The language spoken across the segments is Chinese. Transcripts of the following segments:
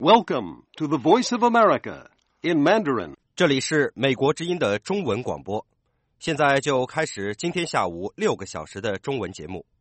Welcome to the Voice of America in Mandarin. 这里是美国之音的中文广播，现在就开始今天下午6个小时的中文节目。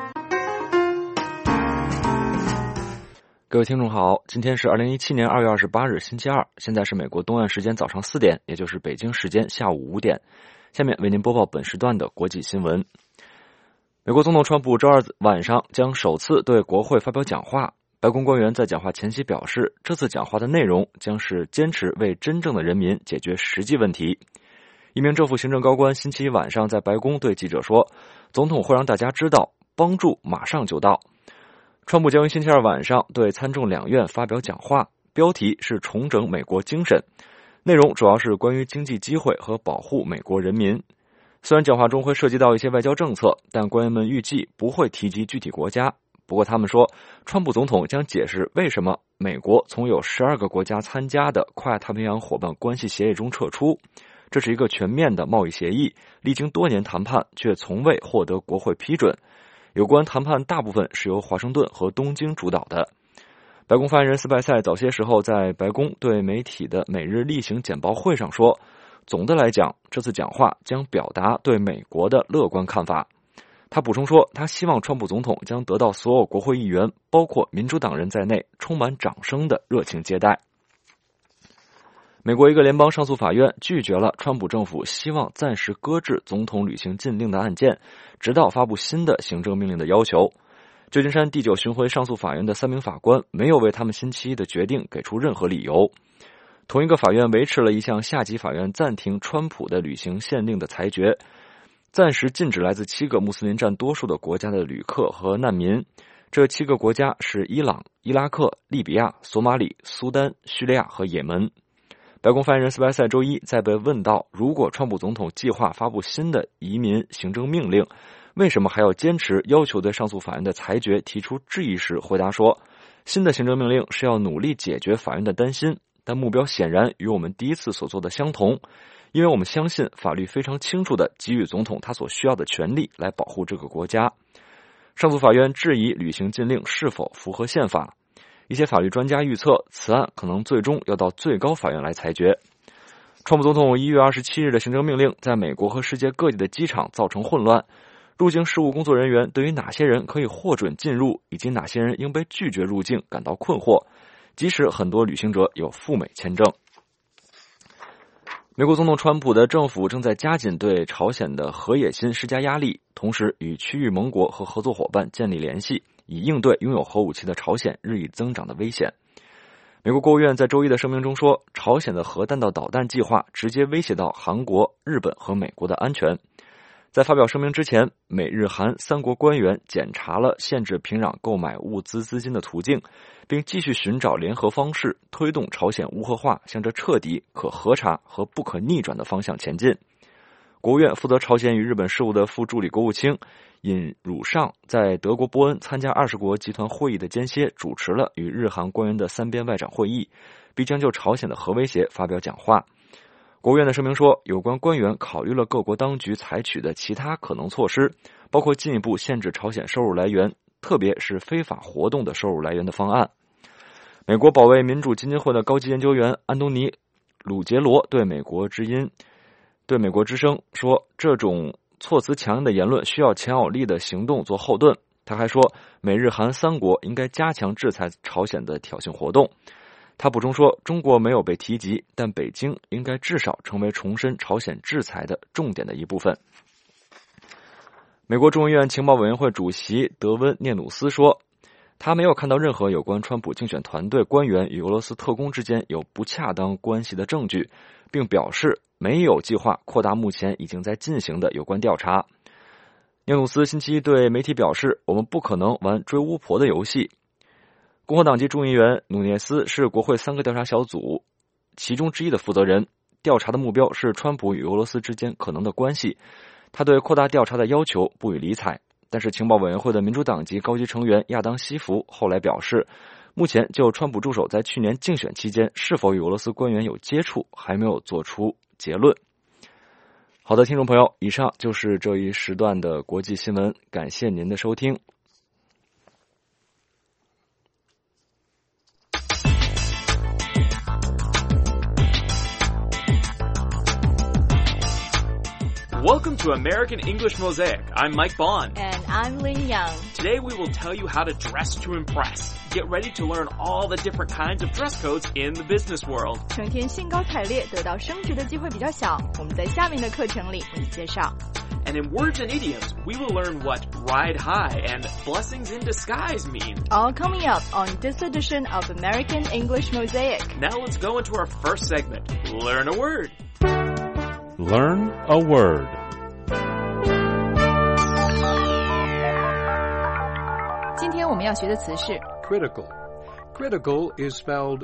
各位听众好，今天是2017年2月28日星期二，现在是美国东岸时间早上4点，也就是北京时间下午5点。下面为您播报本时段的国际新闻。美国总统川普周二晚上将首次对国会发表讲话，白宫官员在讲话前夕表示，这次讲话的内容将是坚持为真正的人民解决实际问题。一名政府行政高官星期一晚上在白宫对记者说，总统会让大家知道，帮助马上就到。川普将于星期二晚上对参众两院发表讲话，标题是重整美国精神，内容主要是关于经济机会和保护美国人民。虽然讲话中会涉及到一些外交政策，但官员们预计不会提及具体国家。不过他们说，川普总统将解释为什么美国从有12个国家参加的跨亚太平洋伙伴关系协议中撤出。这是一个全面的贸易协议，历经多年谈判却从未获得国会批准。有关谈判大部分是由华盛顿和东京主导的。白宫发言人斯派塞早些时候在白宫对媒体的每日例行简报会上说，总的来讲，这次讲话将表达对美国的乐观看法。他补充说，他希望川普总统将得到所有国会议员，包括民主党人在内，充满掌声的热情接待。美国一个联邦上诉法院拒绝了川普政府希望暂时搁置总统履行禁令的案件，直到发布新的行政命令的要求。旧金山第9巡回上诉法院的3名法官没有为他们星期一的决定给出任何理由。同一个法院维持了一项下级法院暂停川普的履行限令的裁决，暂时禁止来自7个穆斯林占多数的国家的旅客和难民。这7个国家是伊朗、伊拉克、利比亚、索马里、苏丹、叙利亚和也门。白宫发言人斯派塞周一在被问到，如果川普总统计划发布新的移民行政命令，为什么还要坚持要求对上诉法院的裁决提出质疑时，回答说，新的行政命令是要努力解决法院的担心，但目标显然与我们第一次所做的相同，因为我们相信法律非常清楚地给予总统他所需要的权利来保护这个国家。上诉法院质疑履行禁令是否符合宪法。一些法律专家预测，此案可能最终要到最高法院来裁决。川普总统1月27日的行政命令在美国和世界各地的机场造成混乱，入境事务工作人员对于哪些人可以获准进入以及哪些人应被拒绝入境感到困惑，即使很多旅行者有赴美签证。美国总统川普的政府正在加紧对朝鲜的核野心施加压力，同时与区域盟国和合作伙伴建立联系，以应对拥有核武器的朝鲜日益增长的危险。美国国务院在周一的声明中说，朝鲜的核弹道导弹计划直接威胁到韩国、日本和美国的安全。在发表声明之前，美日韩3国官员检查了限制平壤购买物资资金的途径，并继续寻找联合方式，推动朝鲜无核化向着彻底、可核查和不可逆转的方向前进。国务院负责朝鲜与日本事务的副助理国务卿尹汝尚在德国波恩参加20国集团会议的间歇主持了与日韩官员的3边外长会议，并将就朝鲜的核威胁发表讲话。国务院的声明说，有关官员考虑了各国当局采取的其他可能措施，包括进一步限制朝鲜收入来源，特别是非法活动的收入来源的方案。美国保卫民主基金会的高级研究员安东尼·鲁杰罗对美国之声说，这种措辞强硬的言论需要强有力的行动做后盾。他还说，美日韩3国应该加强制裁朝鲜的挑衅活动。他补充说，中国没有被提及，但北京应该至少成为重申朝鲜制裁的重点的一部分。美国众议院情报委员会主席德温·涅努斯说，他没有看到任何有关川普竞选团队官员与俄罗斯特工之间有不恰当关系的证据，并表示没有计划扩大目前已经在进行的有关调查。涅努斯星期一对媒体表示，我们不可能玩追巫婆的游戏。共和党籍众议员努涅斯是国会3个调查小组其中之一的负责人，调查的目标是川普与俄罗斯之间可能的关系。他对扩大调查的要求不予理睬，但是情报委员会的民主党籍高级成员亚当·西弗后来表示，目前就川普助手在去年竞选期间是否与俄罗斯官员有接触还没有做出结论。好的，听众朋友，以上就是这一时段的国际新闻，感谢您的收听。 Welcome to American English Mosaic. I'm Mike Bond. And I'm Lin Yang. Today we will tell you how to dress to impress. Get ready to learn all the different kinds of dress codes in the business world. 成天兴高采烈，得到升职的机会比较小。我们在下面的课程里为你介绍。 And in words and idioms, we will learn what ride high and blessings in disguise mean. All coming up on this edition of American English Mosaic. Now let's go into our first segment, Learn a Word. Learn a word. 今天我们要学的词是 Critical. Critical is spelled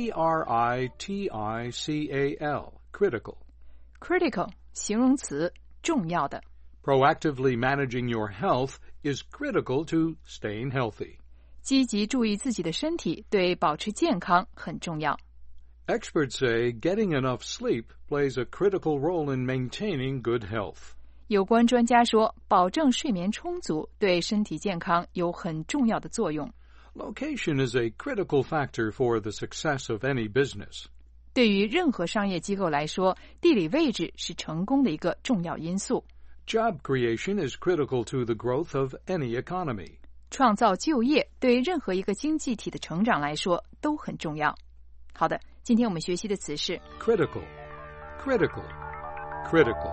C-R-I-T-I-C-A-L. Critical. critical 形容词，重要的。 Proactively managing your health is critical to staying healthy. 积极注意自己的身体，对保持健康很重要。 Experts say getting enough sleep plays a critical role in maintaining good health. 有关专家说，保证睡眠充足对身体健康有很重要的作用。 Location is a critical factor for the success of any business. 对于任何商业机构来说，地理位置是成功的一个重要因素。 Job creation is critical to the growth of any economy. 创造就业对任何一个经济体的成长来说都很重要。好的，今天我们学习的词是 Critical. Critical. Critical.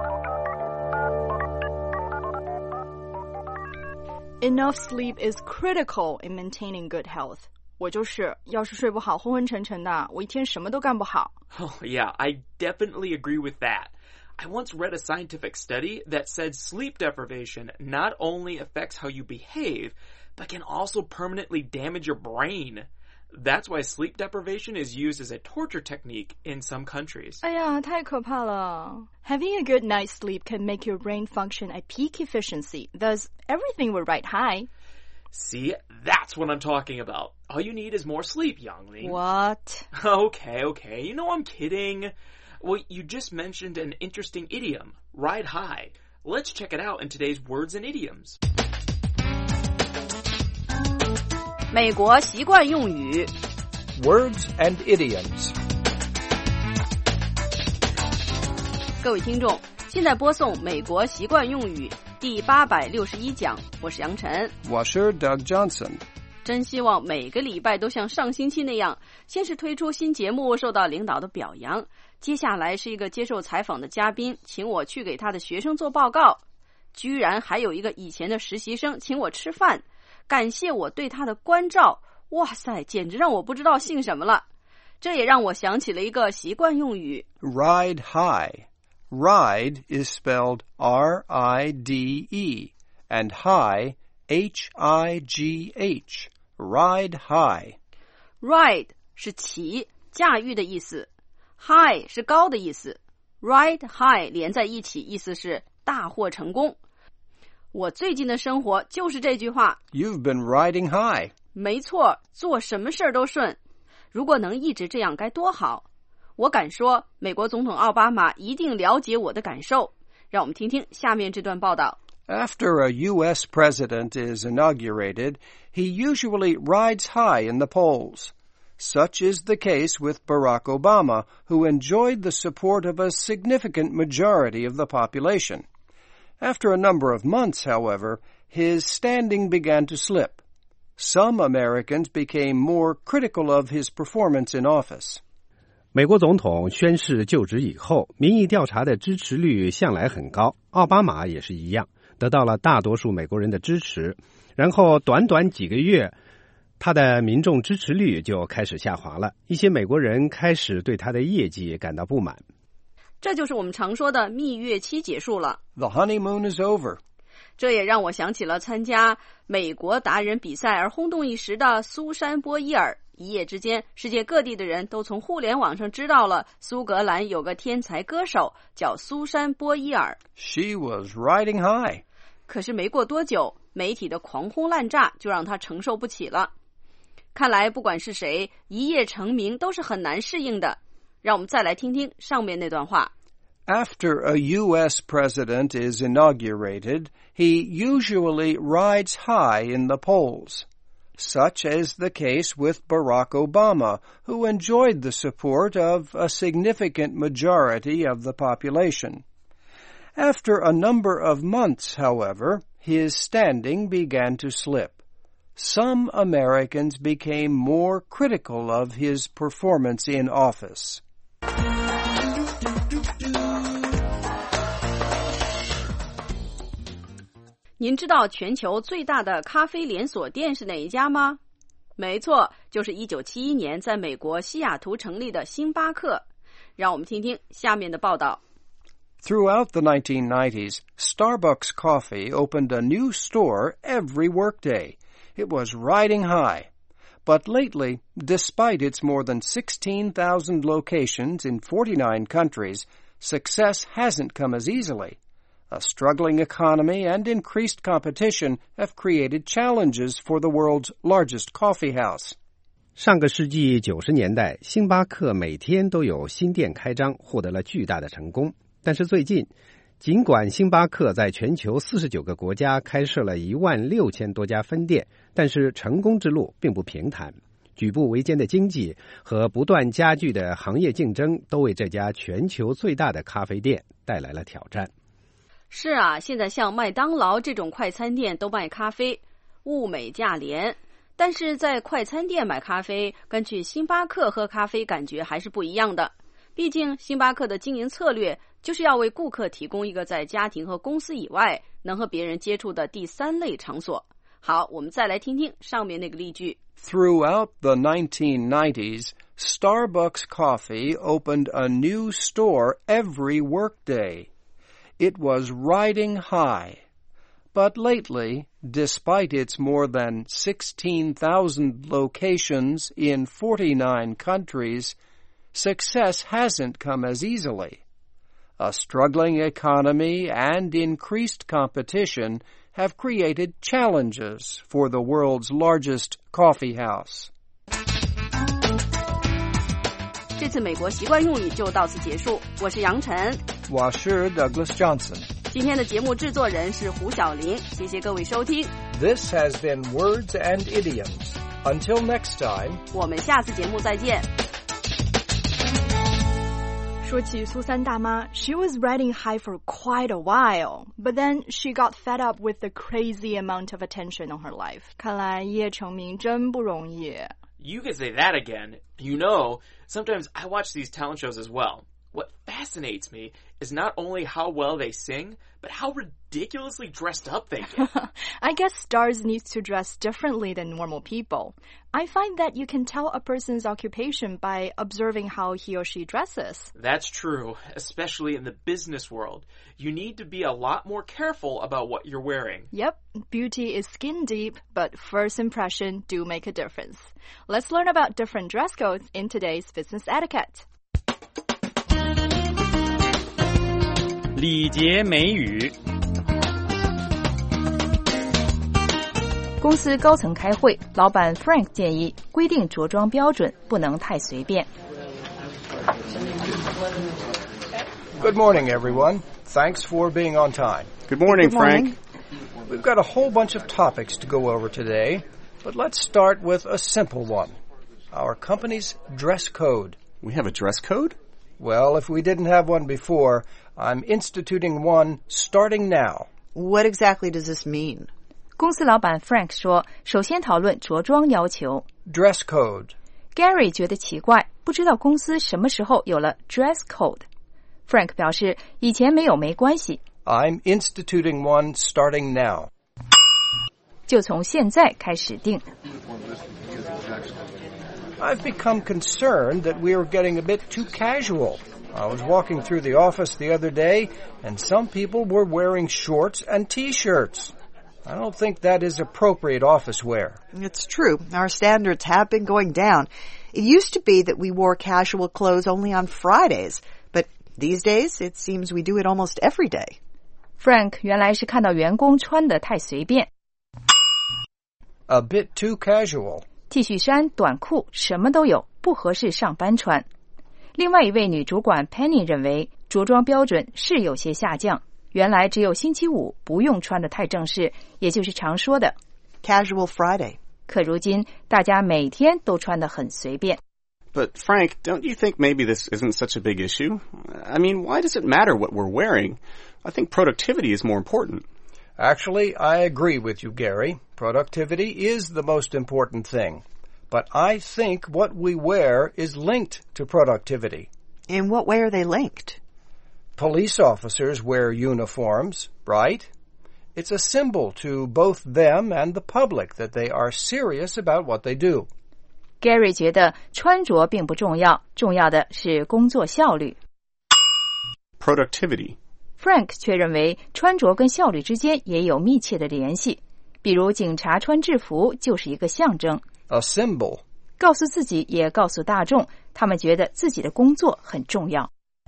Enough sleep is critical in maintaining good health. 我就是要是睡不好昏昏沉沉的，我一天什么都干不好。 Oh, yeah, I definitely agree with that. I once read a scientific study that said sleep deprivation not only affects how you behave, but can also permanently damage your brain. That's why sleep deprivation is used as a torture technique in some countries. 哎呀，太可怕了。Having a good night's sleep can make your brain function at peak efficiency. Thus, everything will ride high. See, that's what I'm talking about. All you need is more sleep, Youngling. What? Okay. You know I'm kidding. Well, you just mentioned an interesting idiom, ride high. Let's check it out in today's words and idioms. 美国习惯用语 Words and idioms. 各位听众，现在播送美国习惯用语第861讲，我是杨晨， 我是 Doug Johnson. 真希望每个礼拜都像上星期那样，先是推出新节目受到领导的表扬，接下来是一个接受采访的嘉宾请我去给他的学生做报告，居然还有一个以前的实习生请我吃饭，感谢我对他的关照，哇塞，简直让我不知道姓什么了。这也让我想起了一个习惯用语 Ride high. Ride is spelled R-I-D-E and high, H-I-G-H. Ride high. Ride 是骑驾驭的意思， High 是高的意思， Ride high 连在一起意思是大获成功。我最近的生活就是这句话 You've been riding high. 没错，做什么事儿都顺，如果能一直这样该多好。我敢说美国总统奥巴马一定了解我的感受，让我们听听下面这段报道。 After a U.S. president is inaugurated, he usually rides high in the polls. Such is the case with Barack Obama, who enjoyed the support of a significant majority of the population. After a number of months, however, his standing began to slip. Some Americans became more critical of his performance in office. 美国总统宣誓就职以后，民意调查的支持率向来很高，奥巴马也是一样，得到了大多数美国人的支持。然后短短几个月，他的民众支持率就开始下滑了，一些美国人开始对他的业绩感到不满。 这就是我们常说的蜜月期结束了。 The honeymoon is over. 这也让我想起了参加美国达人比赛而轰动一时的苏珊·波伊尔。一夜之间，世界各地的人都从互联网上知道了苏格兰有个天才歌手叫苏珊·波伊尔。 She was riding high. 可是没过多久，媒体的狂轰滥炸就让他承受不起了。看来不管是谁，一夜成名都是很难适应的。让我们再来听听上面那段话。 After a U.S. president is inaugurated, he usually rides high in the polls. Such is the case with Barack Obama, who enjoyed the support of a significant majority of the population. After a number of months, however, his standing began to slip. Some Americans became more critical of his performance in office. 您知道全球最大的咖啡连锁店是哪一家吗？没错，就是1971年在美国西雅图成立的星巴克。让我们听听下面的报道。 Throughout the 1990s, Starbucks Coffee opened a new store every workday. It was riding high. But lately, despite its more than 16,000 locations in 49 countries, success hasn't come as easily. A struggling economy and increased competition have created challenges for the world's largest coffee house. 上个世纪90年代，星巴克每天都有新店开张，获得了巨大的成功。但是最近，尽管星巴克在全球49个国家开设了16000多家分店，但是成功之路并不平坦。举步维艰的经济和不断加剧的行业竞争都为这家全球最大的咖啡店带来了挑战。 是啊，现在像麦当劳这种快餐店都卖咖啡，物美价廉。但是在快餐店买咖啡，跟去星巴克喝咖啡感觉还是不一样的。毕竟星巴克的经营策略就是要为顾客提供一个在家庭和公司以外能和别人接触的第三类场所。好，我们再来听听上面那个例句。 Throughout the 1990s, Starbucks Coffee opened a new store every workday. It was riding high. But lately, despite its more than 16,000 locations in 49 countries, success hasn't come as easily. A struggling economy and increased competition have created challenges for the world's largest coffee house. 这次美国习惯用语就到此结束。我是杨晨， 我是 Douglas Johnson。 今天的节目制作人是胡小玲，谢谢各位收听。 This has been Words and Idioms. Until next time, 我们下次节目再见。 说起苏三大妈 she was riding high for quite a while, but then she got fed up with the crazy amount of attention on her life. 看来一夜成名真不容易。 You can say that again. You know, sometimes I watch these talent shows as well. What fascinates me is not only how well they sing, but how ridiculously dressed up they get. I guess stars need to dress differently than normal people. I find that you can tell a person's occupation by observing how he or she dresses. That's true, especially in the business world. You need to be a lot more careful about what you're wearing. Yep, beauty is skin deep, but first impression do make a difference. Let's learn about different dress codes in today's business etiquette. 礼节美语。 公司高层开会，老板 Frank 建议规定着装标准不能太随便。 Good morning, everyone. Thanks for being on time. Good morning, Frank. We've got a whole bunch of topics to go over today, but let's start with a simple one. Our company's dress code. We have a dress code? Well, if we didn't have one before, I'm instituting one starting now. What exactly does this mean? 公司老板 Frank 说，首先讨论着装要求。 Dress code. Gary 觉得奇怪，不知道公司什么时候有了 dress code。Frank 表示，以前没有没关系。 I'm instituting one starting now. 就从现在开始定。 I've become concerned that we are getting a bit too casual. I was walking through the office the other day, and some people were wearing shorts and T-shirts. I don't think that is appropriate office wear. It's true. Our standards have been going down. It used to be that we wore casual clothes only on Fridays, but these days it seems we do it almost every day. Frank 原来是看到员工穿得太随便。 A bit too casual. T 恤衫、短裤什么都有，不合适上班穿。另外一位女主管 Penny 认为，着装标准是有些下降。原来只有星期五不用穿得太正式，也就是常说的 Casual Friday. 可如今大家每天都穿得很随便。 But Frank, don't you think maybe this isn't such a big issue? I mean, why does it matter what we're wearing? I think productivity is more important. Actually, I agree with you, Gary. Productivity is the most important thing. But I think what we wear is linked to productivity. In what way are they linked? Police officers wear uniforms, right? It's a symbol to both them and the public that they are serious about what they do. Gary 觉得穿着并不重要，重要的是工作效率。 Productivity. Frank 却认为穿着跟效率之间也有密切的联系，比如警察穿制服就是一个象征。 A symbol. 告诉自己也告诉大众，他们觉得自己的工作很重要。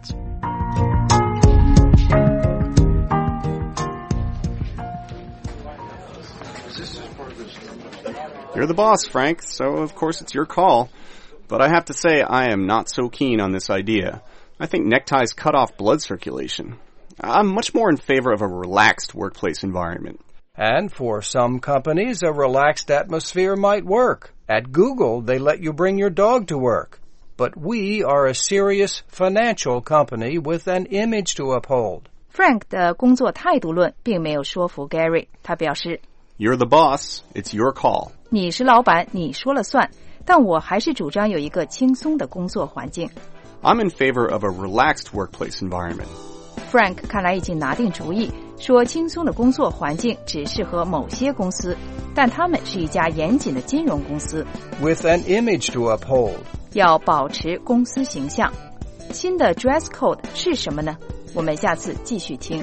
You're the boss, Frank, so of course it's your call. But I have to say I am not so keen on this idea. I think neckties cut off blood circulation. I'm much more in favor of a relaxed workplace environment. And for some companies, a relaxed atmosphere might work. At Google, they let you bring your dog to work. But we are a serious financial company with an image to uphold. Frank 的工作态度论并没有说服 Gary， 他表示 You're the boss, it's your call. 你是老板，你说了算，但我还是主张有一个轻松的工作环境。 I'm in favor of a relaxed workplace environment. Frank 看来已经拿定主意，说轻松的工作环境只适合某些公司，但他们是一家严谨的金融公司。 With an image to uphold. 要保持公司形象。新的 dress code 是什么呢？我们下次继续听。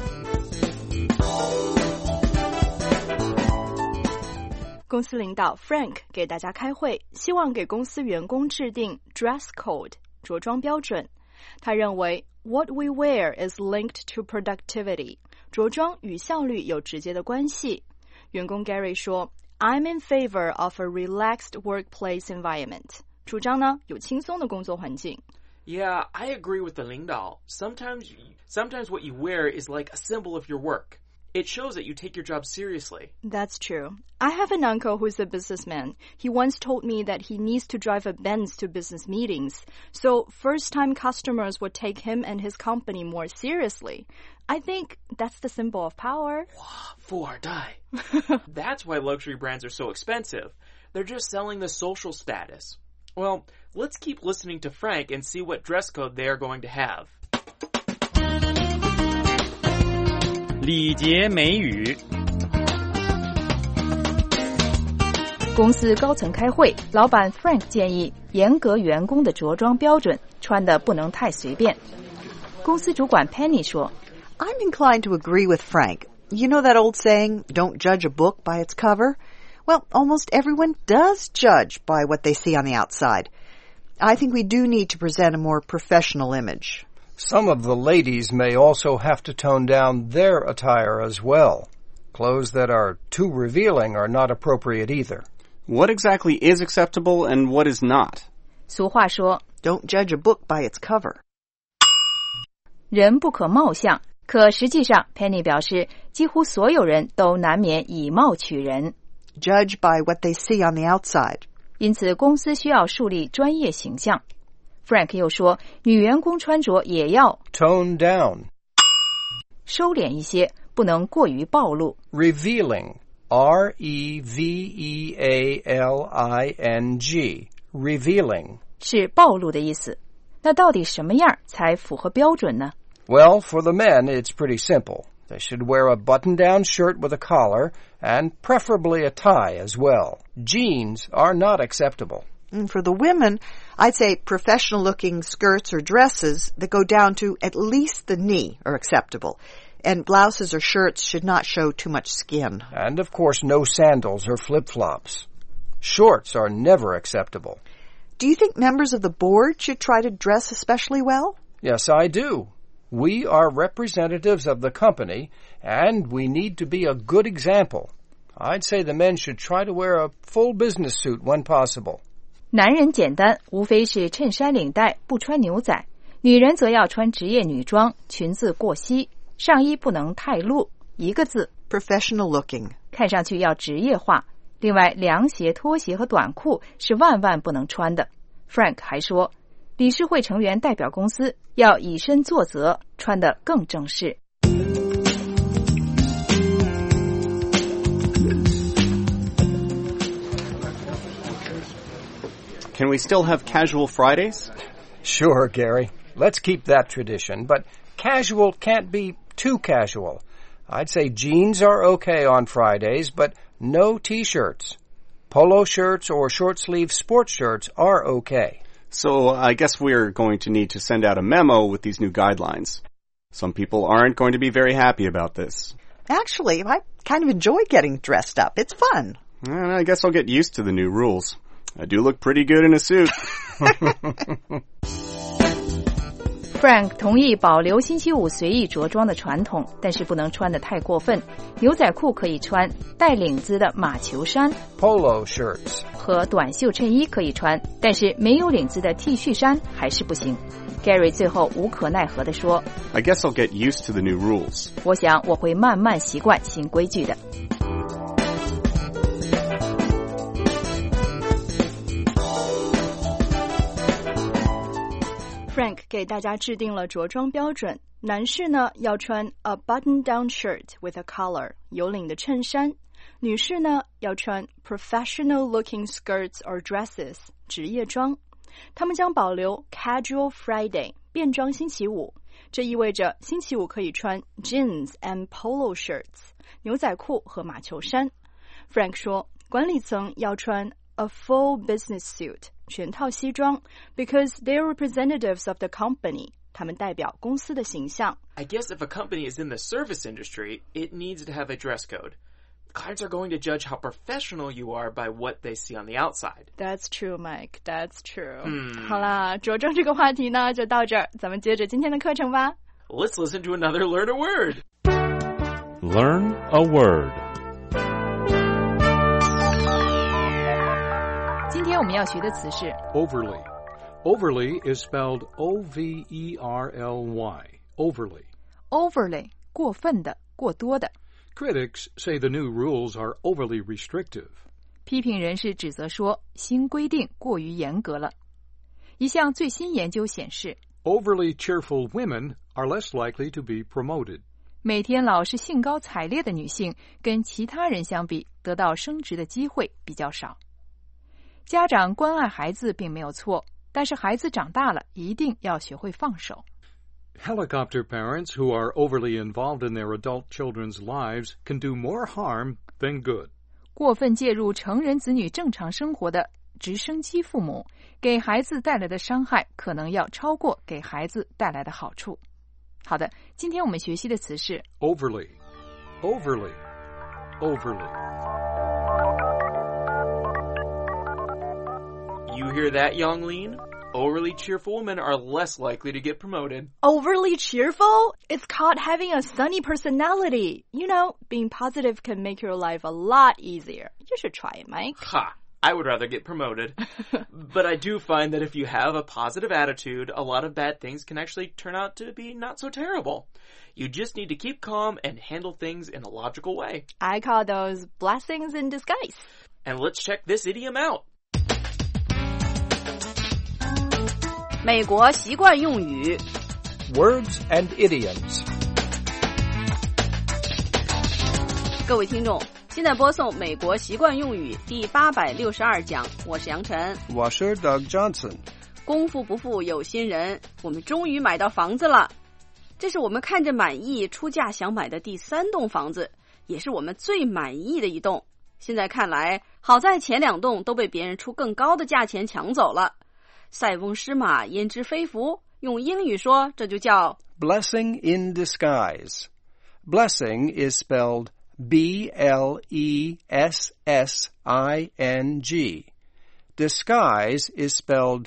公司领导 Frank 给大家开会，希望给公司员工制定 dress code 着装标准。他认为 what we wear is linked to productivity 着装与效率有直接的关系。员工 Gary 说 I'm in favor of a relaxed workplace environment 主张呢有轻松的工作环境。 Yeah, I agree with the 领导. Sometimes what you wear is like a symbol of your work. It shows that you take your job seriously. That's true. I have an uncle who's a businessman. He once told me that he needs to drive a Benz to business meetings. So first-time customers would take him and his company more seriously. I think that's the symbol of power. 富二代. That's why luxury brands are so expensive. They're just selling the social status. Well, let's keep listening to Frank and see what dress code they are going to have. 礼节美语。 公司高层开会，老板 Frank 建议严格员工的着装标准，穿得不能太随便。公司主管 Penny 说 I'm inclined to agree with Frank. You know that old saying, don't judge a book by its cover? Well, almost everyone does judge by what they see on the outside. I think we do need to present a more professional image. Some of the ladies may also have to tone down their attire as well. Clothes that are too revealing are not appropriate either. What exactly is acceptable and what is not? 俗话说 Don't judge a book by its cover. 人不可貌相，可实际上 Penny 表示几乎所有人都难免以貌取人。 Judge by what they see on the outside. 因此公司需要树立专业形象。Frank 又说女员工穿着也要 Tone down. 收敛一些，不能过于暴露。 Revealing. R-E-V-E-A-L-I-N-G. Revealing. 是暴露的意思。那到底什么样才符合标准呢？ Well, for the men, it's pretty simple. They should wear a button-down shirt with a collar, and preferably a tie as well. Jeans are not acceptable. And for the women, I'd say professional-looking skirts or dresses that go down to at least the knee are acceptable. And blouses or shirts should not show too much skin. And, of course, no sandals or flip-flops. Shorts are never acceptable. Do you think members of the board should try to dress especially well? Yes, I do. We are representatives of the company, and we need to be a good example. I'd say the men should try to wear a full business suit when possible. 男人简单，无非是衬衫领带，不穿牛仔。女人则要穿职业女装，裙子过膝，上衣不能太露，一个字 professional looking， 看上去要职业化。另外，凉鞋、拖鞋和短裤是万万不能穿的。 Frank 还说，理事会成员代表公司要以身作则，穿得更正式。 Can we still have casual Fridays? Sure, Gary. Let's keep that tradition, but casual can't be too casual. I'd say jeans are okay on Fridays, but no t-shirts. Polo shirts or short-sleeve sports shirts are okay. So I guess we're going to need to send out a memo with these new guidelines. Some people aren't going to be very happy about this. Actually, I kind of enjoy getting dressed up. It's fun. I guess I'll get used to the new rules. I do look pretty good in a suit. Frank 同意保留星期五随意着装的传统，但是不能穿得太过分。牛仔裤可以穿，带领子的马球衫 Polo shirts 和短袖衬衣可以穿，但是没有领子的 T 恤衫还是不行。Gary 最后无可奈何地说 I guess I'll get used to the new rules. 我想我会慢慢习惯新规矩的。 Frank 给大家制定了着装标准，男士呢要穿 a button-down shirt with a collar 有领的衬衫，女士呢要穿 professional-looking skirts or dresses 职业装。他们将保留 casual Friday 便装星期五，这意味着星期五可以穿 jeans and polo shirts 牛仔裤和马球衫。Frank 说，管理层要穿a full business suit 全套西装 because they're representatives of the company 他们代表公司的形象。 I guess if a company is in the service industry, it needs to have a dress code. Clients are going to judge how professional you are by what they see on the outside. That's true, Mike. That's true. 好啦，着装这个话题呢就到这儿，咱们接着今天的课程吧。 Let's listen to another Learn a Word. Learn a word. 今天我们要学的词是 Overly. Overly is spelled O-V-E-R-L-Y. Overly. overly 过分的过多的。 Critics say the new rules are overly restrictive. 批评人士指责说新规定过于严格了。一项最新研究显示 Overly cheerful women are less likely to be promoted. 每天老是兴高采烈的女性跟其他人相比得到升职的机会比较少。家长关爱孩子并没有错，但是孩子长大了一定要学会放手。 Helicopter parents who are overly involved in their adult children's lives can do more harm than good. 过分介入成人子女正常生活的直升机父母，给孩子带来的伤害可能要超过给孩子带来的好处。好的，今天我们学习的词是 Overly. Overly. Overly. You hear that, Yonglin? Overly cheerful women are less likely to get promoted. Overly cheerful? It's called having a sunny personality. You know, being positive can make your life a lot easier. You should try it, Mike. Ha! I would rather get promoted. But I do find that if you have a positive attitude, a lot of bad things can actually turn out to be not so terrible. You just need to keep calm and handle things in a logical way. I call those blessings in disguise. And let's check this idiom out. 美国习惯用语 Words and idioms. 各位听众，现在播送美国习惯用语第862讲，我是杨晨， 我是 Doug Johnson. 功夫不负有心人，我们终于买到房子了。这是我们看着满意出价想买的第3栋房子，也是我们最满意的一栋。现在看来，好在前2栋都被别人出更高的价钱抢走了。塞翁失马焉知非福，用英语说这就叫 Blessing in disguise. Blessing is spelled B-L-E-S-S-I-N-G. Disguise is spelled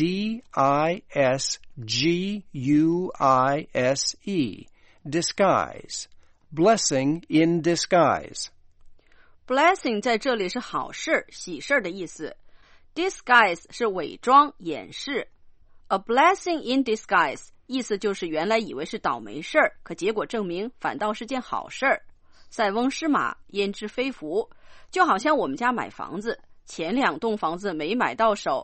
D-I-S-G-U-I-S-E. Disguise. Blessing in disguise. Blessing 在这里是好事、喜事的意思。Disguise 是伪装、掩饰。A blessing in disguise 意思就是原来以为是倒霉事儿，可结果证明反倒是件好事儿。塞翁失马，焉知非福，就好像我们家买房子，前2栋房子没买到手，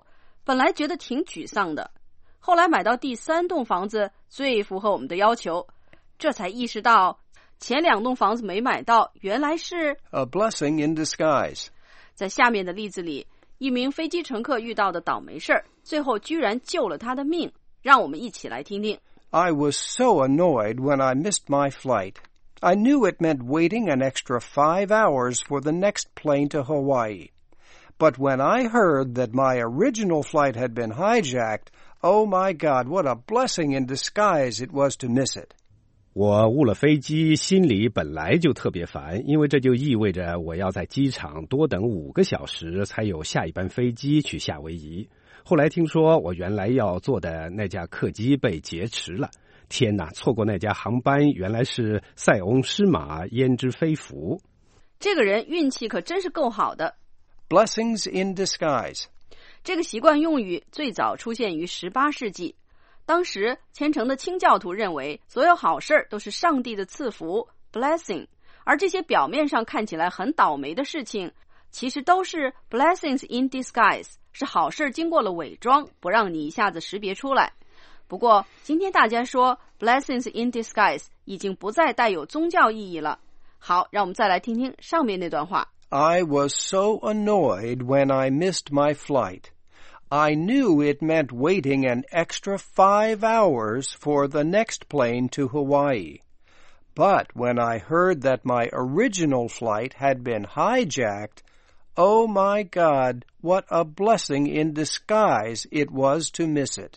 本来觉得挺沮丧的，后来买到第3栋房子最符合我们的要求，这才意识到前2栋房子没买到，原来是 a blessing in disguise. 在下面的例子里，一名飞机乘客遇到的倒霉事儿，最后居然救了他的命。让我们一起来听听。 I was so annoyed when I missed my flight. I knew it meant waiting an extra 5 hours for the next plane to Hawaii. But when I heard that my original flight had been hijacked, oh my God, what a blessing in disguise it was to miss it. 我误了飞机，心里本来就特别烦，因为这就意味着我要在机场多等5个小时才有下一班飞机去夏威夷。后来听说我原来要坐的那架客机被劫持了，天哪，错过那架航班原来是塞翁失马焉知非福。 这个人运气可真是够好的。 Blessings in disguise. 这个习惯用语最早出现于18世纪。当时虔诚的清教徒认为所有好事都是上帝的赐福 blessing， 而这些表面上看起来很倒霉的事情，其实都是 blessings in disguise， 是好事经过了伪装，不让你一下子识别出来。不过今天大家说 blessings in disguise 已经不再带有宗教意义了。好，让我们再来听听上面那段话。 I was so annoyed when I missed my flight.I knew it meant waiting an extra 5 hours for the next plane to Hawaii. But when I heard that my original flight had been hijacked, oh my God, what a blessing in disguise it was to miss it.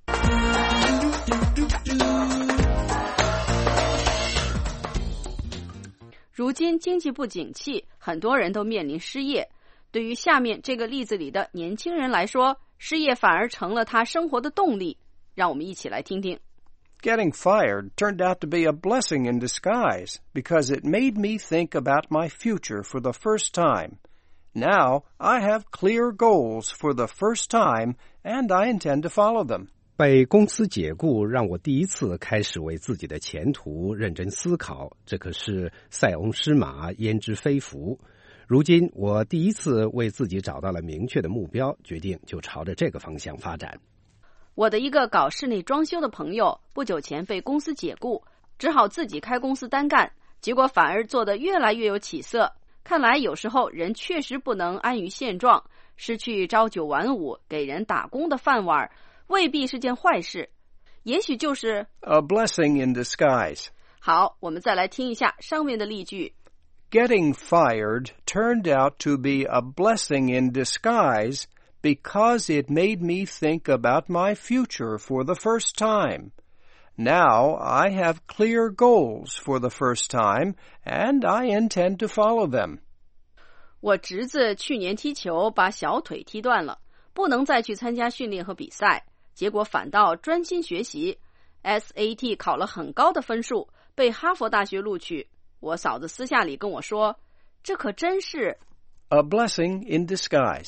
如今经济不景气，很多人都面临失业。对于下面这个例子里的年轻人来说，失业反而成了他生活的动力。让我们一起来听听。 Getting fired turned out to be a blessing in disguise because it made me think about my future for the first time. Now I have clear goals for the first time, and I intend to follow them. 被公司解雇让我第一次开始为自己的前途认真思考，这可是塞翁失马焉知非福。如今我第一次为自己找到了明确的目标，决定就朝着这个方向发展。 我的一个搞室内装修的朋友不久前被公司解雇，只好自己开公司单干，结果反而做得越来越有起色。看来有时候人确实不能安于现状，失去朝9晚5给人打工的饭碗未必是件坏事，也许就是 a blessing in disguise. 好，我们再来听一下上面的例句。 Getting fired turned out to be a blessing in disguise because it made me think about my future for the first time. Now I have clear goals for the first time, and I intend to follow them. 我侄子去年踢球把小腿踢断了，不能再去参加训练和比赛，结果反倒专心学习 SAT 考了很高的分数，被哈佛大学录取。我嫂子私下里跟我说，这可真是 a blessing in disguise.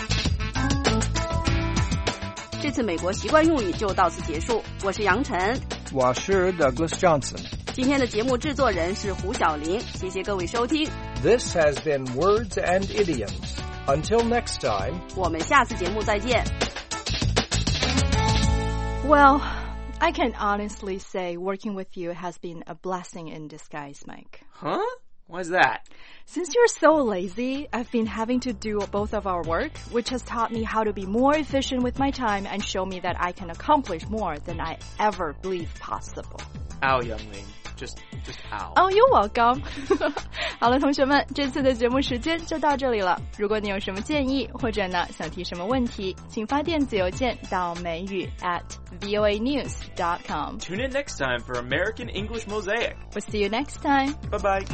这次美国习惯用语就到此结束，我是杨晨， 我是 Douglas Johnson。 今天的节目制作人是胡小玲，谢谢各位收听。 This has been Words and Idioms. Until next time. 我们下次节目再见。 Well, I can honestly say working with you has been a blessing in disguise, Mike. Huh? Why's that? Since you're so lazy, I've been having to do both of our work, which has taught me how to be more efficient with my time and show me that I can accomplish more than I ever believed possible. Ow, youngling. Just ow. Oh, you're welcome. 好了，同学们，这次的节目时间就到这里了。如果你有什么建议，或者呢想提什么问题，请发电子邮件到美语@voanews.com. Tune in next time for American English Mosaic. We'll see you next time. Bye-bye.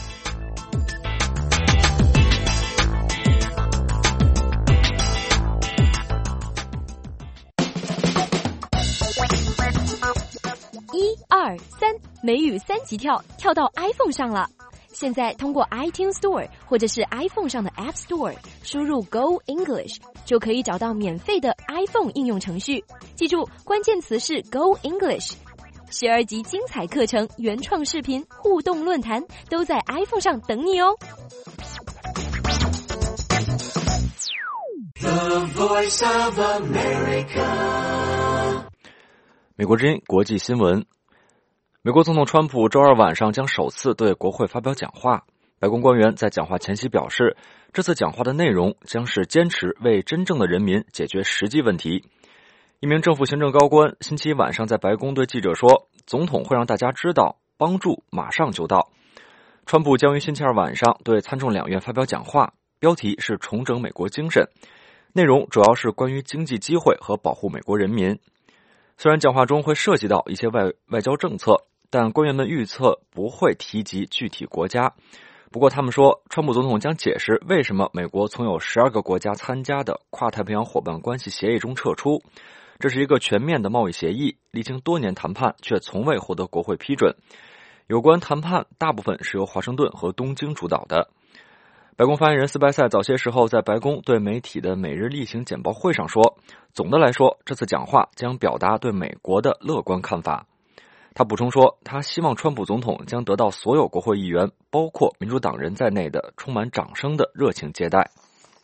$1、2、3，美语3级跳到 iPhone 上了。现在通过 iTunes Store 或者是 iPhone 上的 App Store 输入 Go English 就可以找到免费的 iPhone 应用程序。记住，关键词是 Go English。12集精彩课程、原创视频、互动论坛都在 iPhone 上等你哦。 The Voice of America. 美国之音国际新闻。美国总统川普周二晚上将首次对国会发表讲话。白宫官员在讲话前夕表示，这次讲话的内容将是坚持为真正的人民解决实际问题。一名政府行政高官星期一晚上在白宫对记者说，总统会让大家知道，帮助马上就到。川普将于星期二晚上对参众两院发表讲话，标题是重整美国精神，内容主要是关于经济机会和保护美国人民。虽然讲话中会涉及到一些外交政策，但官员们预测不会提及具体国家。不过他们说，川普总统将解释为什么美国从有12个国家参加的跨太平洋伙伴关系协议中撤出。这是一个全面的贸易协议，历经多年谈判却从未获得国会批准。有关谈判大部分是由华盛顿和东京主导的。白宫发言人斯派塞早些时候在白宫对媒体的每日例行简报会上说，总的来说，这次讲话将表达对美国的乐观看法。他补充说，他希望川普总统将得到所有国会议员，包括民主党人在内的充满掌声的热情接待。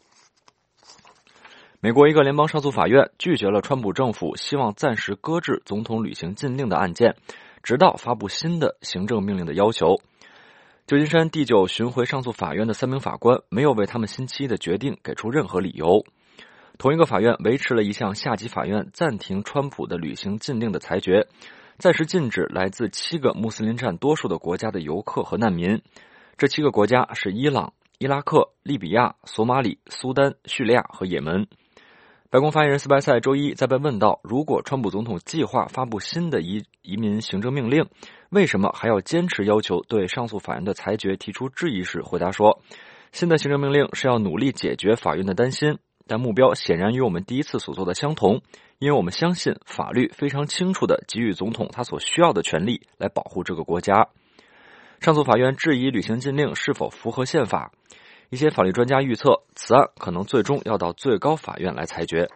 美国一个联邦上诉法院拒绝了川普政府希望暂时搁置总统旅行禁令的案件，直到发布新的行政命令的要求。旧金山第9巡回上诉法院的3名法官没有为他们星期一的决定给出任何理由。同一个法院维持了一项下级法院暂停川普的旅行禁令的裁决，暂时禁止来自7个穆斯林占多数的国家的游客和难民。这7个国家是伊朗、伊拉克、利比亚、索马里、苏丹、叙利亚和也门。白宫发言人斯派塞周一在被问到，如果川普总统计划发布新的移民行政命令，为什么还要坚持要求对上诉法院的裁决提出质疑时回答说，新的行政命令是要努力解决法院的担心，但目标显然与我们第一次所做的相同，因为我们相信法律非常清楚地给予总统他所需要的权利来保护这个国家。上诉法院质疑旅行禁令是否符合宪法。一些法律专家预测，此案可能最终要到最高法院来裁决。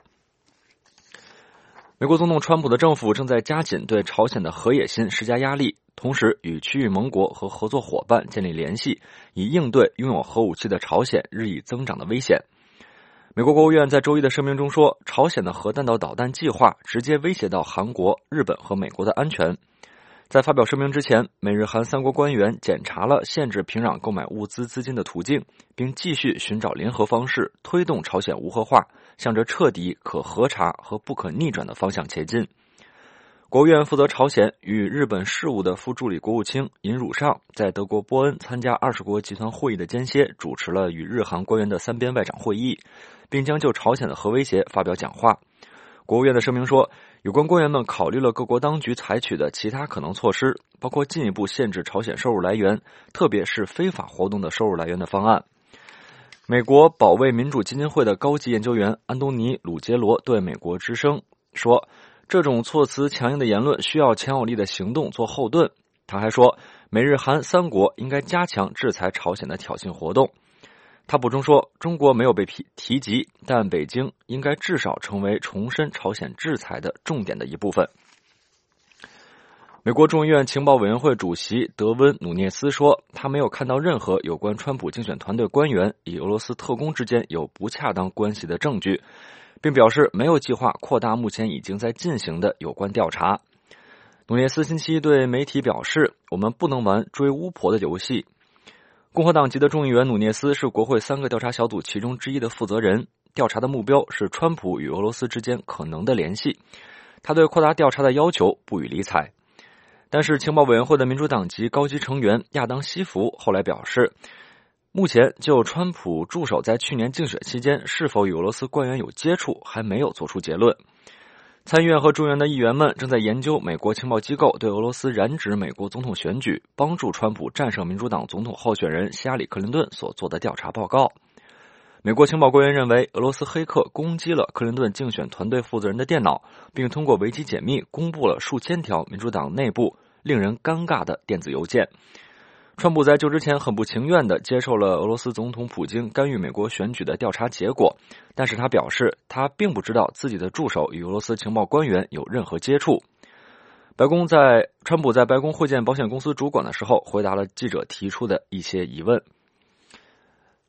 美国总统川普的政府正在加紧对朝鲜的核野心施加压力，同时与区域盟国和合作伙伴建立联系，以应对拥有核武器的朝鲜日益增长的危险。美国国务院在周一的声明中说，朝鲜的核弹道导弹计划直接威胁到韩国、日本和美国的安全。在发表声明之前，美日韩3国官员检查了限制平壤购买物资资金的途径，并继续寻找联合方式推动朝鲜无核化向着彻底可核查和不可逆转的方向前进。国务院负责朝鲜与日本事务的副助理国务卿尹汝尚在德国波恩参加20国集团会议的间歇主持了与日韩官员的3边外长会议，并将就朝鲜的核威胁发表讲话。国务院的声明说，有关官员们考虑了各国当局采取的其他可能措施，包括进一步限制朝鲜收入来源，特别是非法活动的收入来源的方案。美国保卫民主基金会的高级研究员安东尼·鲁杰罗对美国之声说，这种措辞强硬的言论需要强有力的行动做后盾。他还说，美日韩3国应该加强制裁朝鲜的挑衅活动。他补充说，中国没有被提及，但北京应该至少成为重申朝鲜制裁的重点的一部分。美国众议院情报委员会主席德温·努涅斯说，他没有看到任何有关川普竞选团队官员与俄罗斯特工之间有不恰当关系的证据，并表示没有计划扩大目前已经在进行的有关调查。努涅斯星期一对媒体表示，我们不能玩追巫婆的游戏。共和党籍的众议员努涅斯是国会3个调查小组其中之一的负责人，调查的目标是川普与俄罗斯之间可能的联系。他对扩大调查的要求不予理睬。但是情报委员会的民主党籍高级成员亚当·西弗后来表示，目前就川普助手在去年竞选期间是否与俄罗斯官员有接触还没有做出结论。参议院和众议院的议员们正在研究美国情报机构对俄罗斯染指美国总统选举，帮助川普战胜民主党总统候选人希拉里·克林顿所做的调查报告。美国情报官员认为，俄罗斯黑客攻击了克林顿竞选团队负责人的电脑，并通过维基解密公布了数千条民主党内部令人尴尬的电子邮件。川普在就职前很不情愿地接受了俄罗斯总统普京干预美国选举的调查结果，但是他表示他并不知道自己的助手与俄罗斯情报官员有任何接触。川普在白宫会见保险公司主管的时候，回答了记者提出的一些疑问。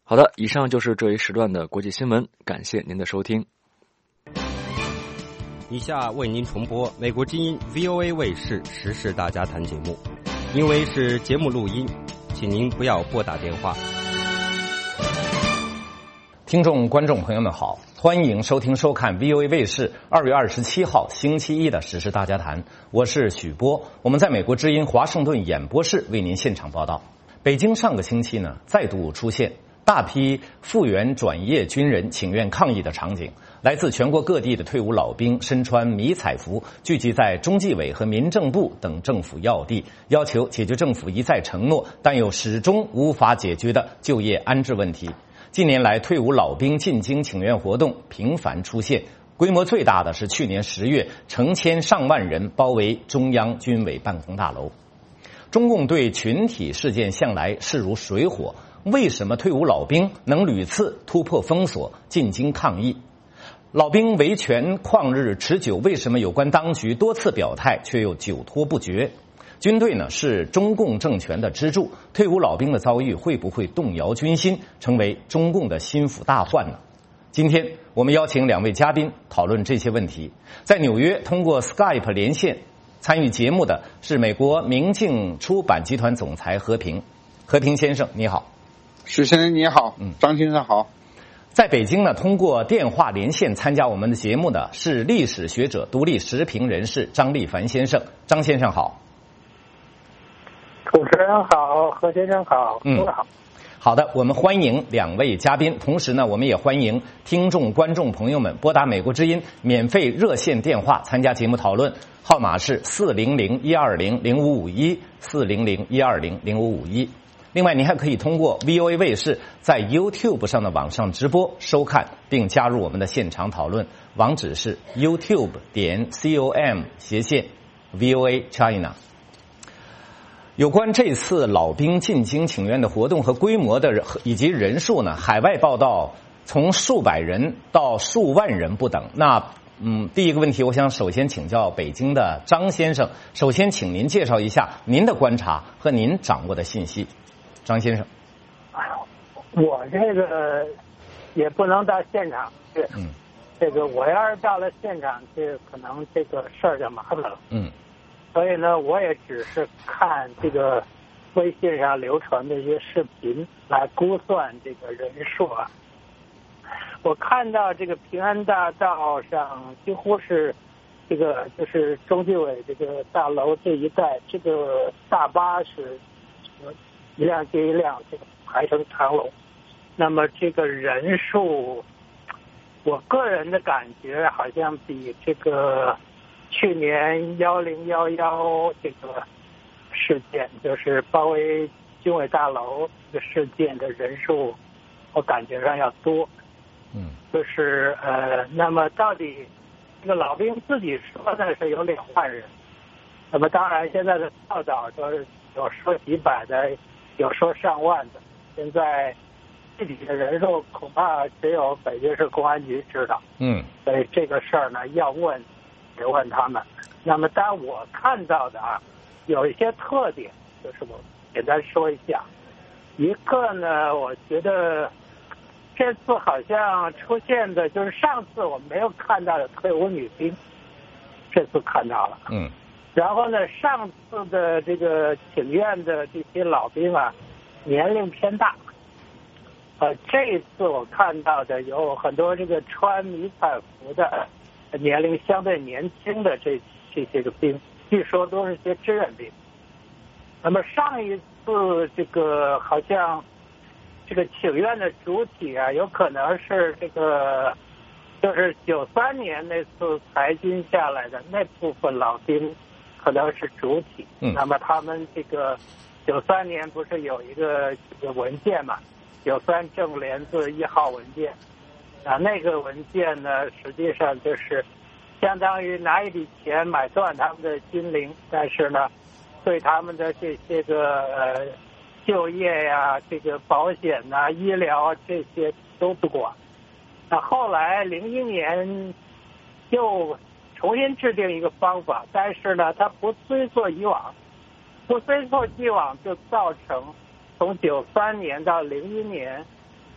好的，以上就是这一时段的国际新闻，感谢您的收听。 以下为您重播美国之音 VOA 卫视时事大家谈节目，因为是节目录音，请您不要拨打电话。 听众观众朋友们好，欢迎收听收看 VOA 卫视2月27号星期一的时事大家谈，我是许波，我们在美国之音华盛顿演播室为您现场报道。北京上个星期呢再度出现大批复员转业军人请愿抗议的场景，来自全国各地的退伍老兵身穿迷彩服聚集在中纪委和民政部等政府要地，要求解决政府一再承诺但又始终无法解决的就业安置问题。近年来，退伍老兵进京请愿活动频繁出现，规模最大的是去年10月，成千上万人包围中央军委办公大楼。中共对群体事件向来势如水火，为什么退伍老兵能屡次突破封锁进京抗议？老兵维权旷日持久，为什么有关当局多次表态却又久拖不决？军队呢是中共政权的支柱，退伍老兵的遭遇会不会动摇军心，成为中共的心腹大患呢？今天我们邀请2位嘉宾讨论这些问题。在纽约通过 Skype 连线参与节目的是美国明镜出版集团总裁何平。何平先生你好。 许先生你好。张先生好。 在北京呢通过电话连线参加我们的节目的是历史学者、独立时评人士张立凡先生。张先生好。 主持人好，何先生好，各位好。 好的，我们欢迎2位嘉宾，同时呢，我们也欢迎听众、观众朋友们拨打美国之音免费热线电话参加节目讨论，号码是400-120-0551 400-120-0551。另外，您还可以通过 VOA 卫视在 YouTube 上的网上直播收看，并加入我们的现场讨论，网址是 youtube.com/VOA China。有关这次老兵进京请愿的活动和规模的以及人数呢，海外报道从数百人到数万人不等。那第一个问题，我想首先请教北京的张先生，首先请您介绍一下您的观察和您掌握的信息。张先生。 我这个也不能到现场去，这个我要是到了现场去，可能这个事儿就麻烦了。所以呢，我也只是看这个微信上流传的一些视频来估算这个人数啊。我看到这个平安大道上几乎是这个就是中纪委这个大楼这一带，这个大巴是一辆接一辆，这个排成长龙。那么这个人数，我个人的感觉好像比这个去年1011这个事件，就是包围军委大楼这个事件的人数，我感觉上要多。就是那么到底这个老兵自己说的是有2万人，那么当然现在的报道说是有说几百的，有说上万的，现在具体的人数恐怕只有北京市公安局知道。所以这个事儿呢要问得问他们。那么当然我看到的啊，有一些特点，就是我简单说一下。一个呢，我觉得这次好像出现的就是上次我没有看到的退伍女兵，这次看到了。然后呢，上次的这个请愿的这些老兵啊，年龄偏大。这一次我看到的有很多这个穿迷彩服的年龄相对年轻的这些个兵，据说都是些志愿兵。那么上一次这个好像这个请愿的主体啊，有可能是这个就是93年那次裁军下来的那部分老兵，可能是主体。那么他们这个93年不是有一个这个文件嘛，93政联字1号文件啊，那个文件呢，实际上就是相当于拿一笔钱买断他们的军龄，但是呢，对他们的这些个就业呀、这个保险呐、医疗这些都不管。那后来01年又重新制定一个方法，但是呢，它不追溯以往，就造成从93年到01年，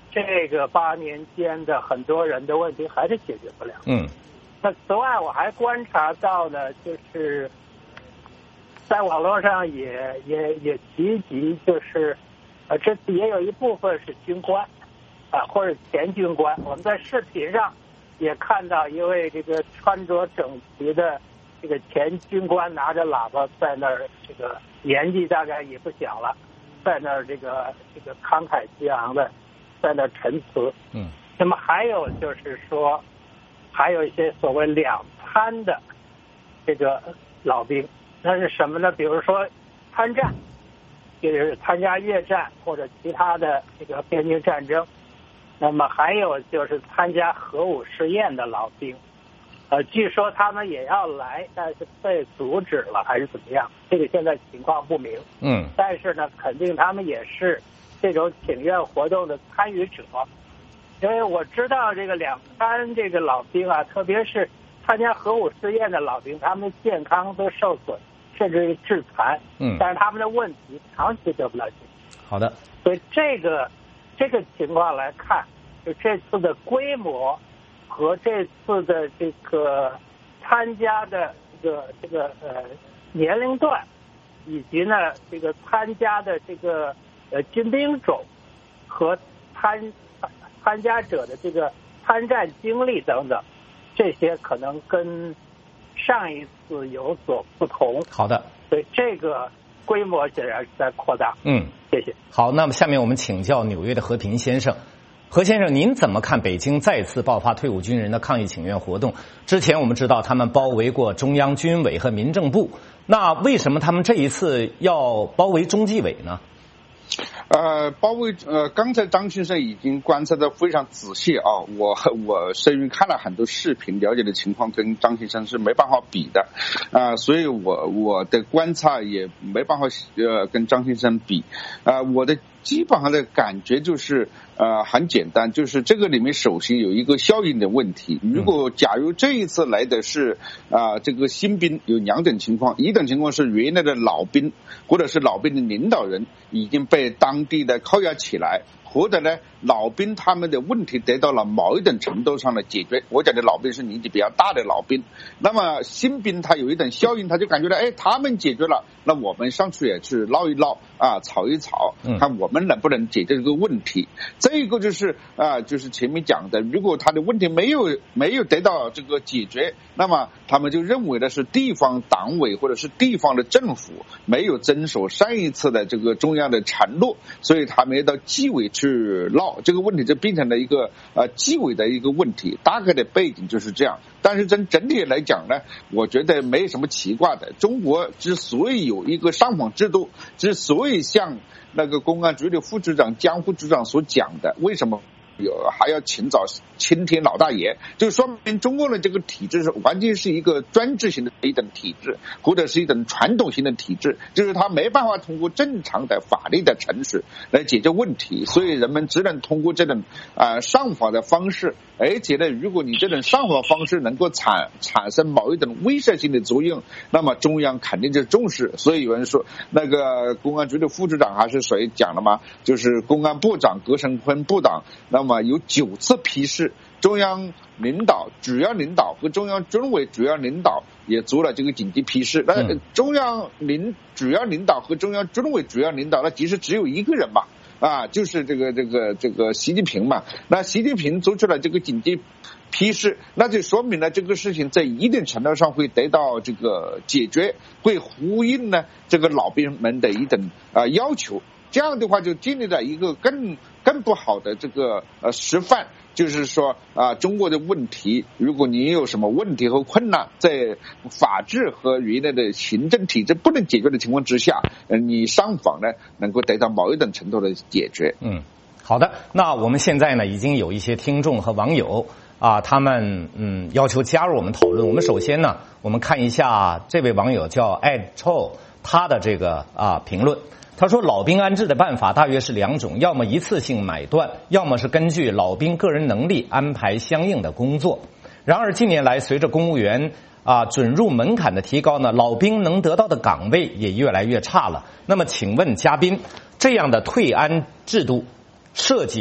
这个8年间的很多人的问题还是解决不了。那此外我还观察到呢，就是在网络上也提及，就是这次也有一部分是军官或者前军官。我们在视频上也看到一位这个穿着整齐的这个前军官拿着喇叭在那儿，这个年纪大概也不小了，在那儿这个慷慨激昂的在那儿陈词。那么还有就是说，还有一些所谓两参的这个老兵，那是什么呢？比如说参战，就是参加越战或者其他的这个边境战争。那么还有就是参加核武试验的老兵，据说他们也要来，但是被阻止了还是怎么样？这个现在情况不明。但是呢，肯定他们也是这种请愿活动的参与者。因为我知道这个两参这个老兵啊，特别是参加核武试验的老兵，他们的健康都受损，甚至于致残。但是他们的问题长期得不了解决。 好的。 所以这个情况来看，就这次的规模和这次的这个参加的这个年龄段，以及呢这个参加的这个军兵种和参加者的这个参战经历等等，这些可能跟上一次有所不同。 好的。 所以这个规模显然是在扩大。谢谢。 好，那么下面我们请教纽约的和平先生。何先生，您怎么看北京再次爆发退伍军人的抗议请愿活动？之前我们知道他们包围过中央军委和民政部，那为什么他们这一次要包围中纪委呢？ 包围刚才张先生已经观察得非常仔细啊，我是因为看了很多视频，了解的情况跟张先生是没办法比的所以我的观察也没办法跟张先生比我的基本上的感觉就是很简单，就是这个里面首先有一个效应的问题。如果假如这一次来的是这个新兵，有两种情况，一种情况是原来的老兵或者是老兵的领导人已经被当地的扣押起来，或者呢老兵他们的问题得到了某一种程度上的解决。我讲的老兵是年纪比较大的老兵，那么新兵他有一种效应，他就感觉到他们解决了，那我们上去也去闹一闹吵一吵，看我们能不能解决这个问题。这个就是就是前面讲的，如果他的问题没有得到这个解决，那么他们就认为的是地方党委或者是地方的政府没有遵守上一次的这个中央的承诺，所以他们要到纪委去闹，这个问题就变成了一个纪委的一个问题，大概的背景就是这样。但是整体来讲呢，我觉得没什么奇怪的。中国之所以有一个上访制度，之所以像那个公安局的副局长江副局长所讲的，为什么还要请找青天老大爷，就说明中国的这个体制是完全是一个专制型的一种体制，或者是一种传统型的体制，就是他没办法通过正常的法律的程序来解决问题，所以人们只能通过这种上访的方式。而且呢，如果你这种上访方式能够产生某一种威慑性的作用，那么中央肯定就重视。所以有人说那个公安局的副局长还是谁讲了吗？就是公安部长葛胜坤部长，那么有9次批示，中央领导、主要领导和中央军委主要领导也做了这个紧急批示。那中央主要领导和中央军委主要领导，那其实只有一个人嘛。就是这个习近平嘛，那习近平做出了这个紧急批示，那就说明了这个事情在一定程度上会得到这个解决，会呼应呢这个老兵们的一种要求。这样的话就建立了一个更不好的这个示范，就是说中国的问题，如果你有什么问题和困难，在法治和原来的行政体制不能解决的情况之下，你上访呢能够得到某一种程度的解决。 好的，那我们现在呢已经有一些听众和网友他们要求加入我们讨论。我们首先呢，我们看一下这位网友叫 Ed Cho 他的这个评论。他说老兵安置的办法大约是2种，要么一次性买断，要么是根据老兵个人能力安排相应的工作。然而近年来随着公务员准入门槛的提高呢，老兵能得到的岗位也越来越差了。那么请问嘉宾，这样的退安制度设计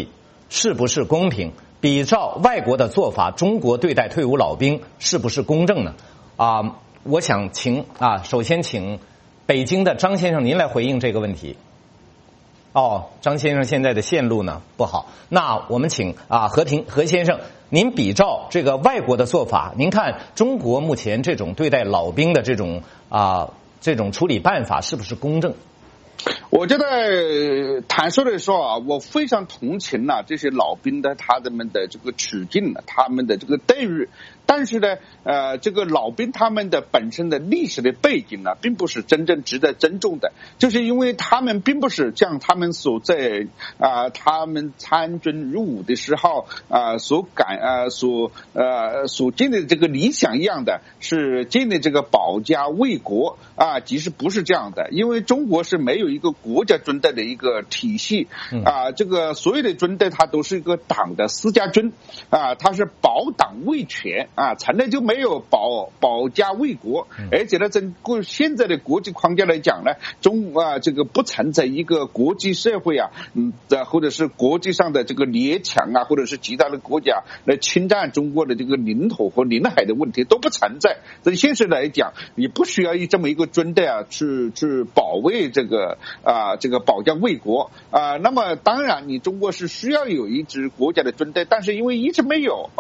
是不是公平？比照外国的做法，中国对待退伍老兵是不是公正呢？我想首先请北京的张先生您来回应这个问题。张先生现在的线路呢不好，那我们请何先生，您比照这个外国的做法，您看中国目前这种对待老兵的这种处理办法是不是公正？ 我觉得坦率的说我非常同情这些老兵的他们的这个处境他们的这个待遇。但是呢，这个老兵他们的本身的历史的背景并不是真正值得尊重的，就是因为他们并不是像他们所在他们参军入伍的时候所建的这个理想一样的，是建立这个保家卫国其实不是这样的，因为中国是没有一个国家军队的一个体系这个所有的军队它都是一个党的私家军它是保党卫权从来就没有保家卫国，而且呢，整个现在的国际框架来讲呢，这个不存在一个国际社会或者是国际上的这个列强或者是其他的国家来侵占中国的这个领土和领海的问题都不存在。在现实来讲，你不需要这么一个军队去保卫这个保家卫国那么当然，你中国是需要有一支国家的军队，但是因为一直没有